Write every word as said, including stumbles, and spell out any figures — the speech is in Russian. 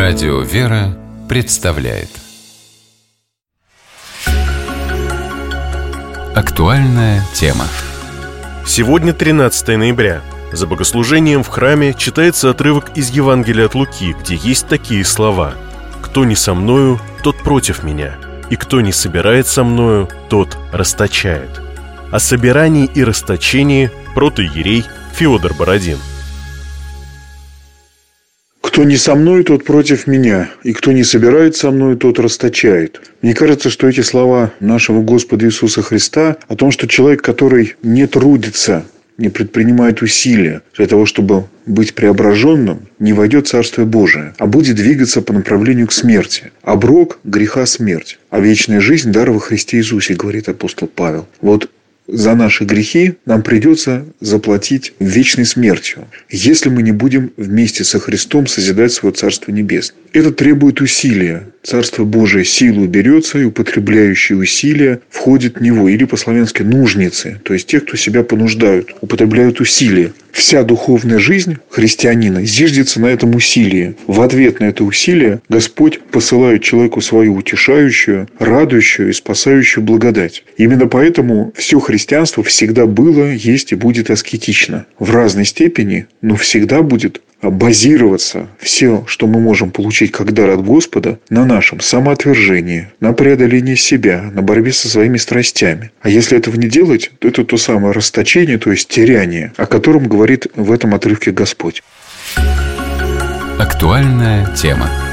Радио «Вера» представляет актуальная тема. Сегодня тринадцатое ноября. За богослужением в храме читается отрывок из Евангелия от Луки, где есть такие слова: «Кто не со мною, тот против меня, и кто не собирает со мною, тот расточает». О собирании и расточении протоиерей Феодор Бородин. «Кто не со мной, тот против меня, и кто не собирает со мной, тот расточает». Мне кажется, что эти слова нашего Господа Иисуса Христа о том, что человек, который не трудится, не предпринимает усилия для того, чтобы быть преображенным, не войдет в Царствие Божие, а будет двигаться по направлению к смерти. Оброк греха — смерть, а вечная жизнь — дар во Христе Иисусе, говорит апостол Павел. Вот за наши грехи нам придется заплатить вечной смертью, если мы не будем вместе со Христом созидать свое Царство Небесное. Это требует усилия. Царство Божие силу берется, и употребляющие усилия входят в него. Или по-славянски нужницы, то есть те, кто себя понуждают, употребляют усилия. Вся духовная жизнь христианина зиждется на этом усилии. В ответ на это усилие Господь посылает человеку свою утешающую, радующую и спасающую благодать. Именно поэтому все христианство всегда было, есть и будет аскетично. В разной степени, но всегда будет базироваться все, что мы можем получить как дар от Господа, на нашем самоотвержении, на преодолении себя, на борьбе со своими страстями. А если этого не делать, то это то самое расточение, то есть теряние, о котором говорит в этом отрывке Господь. Актуальная тема.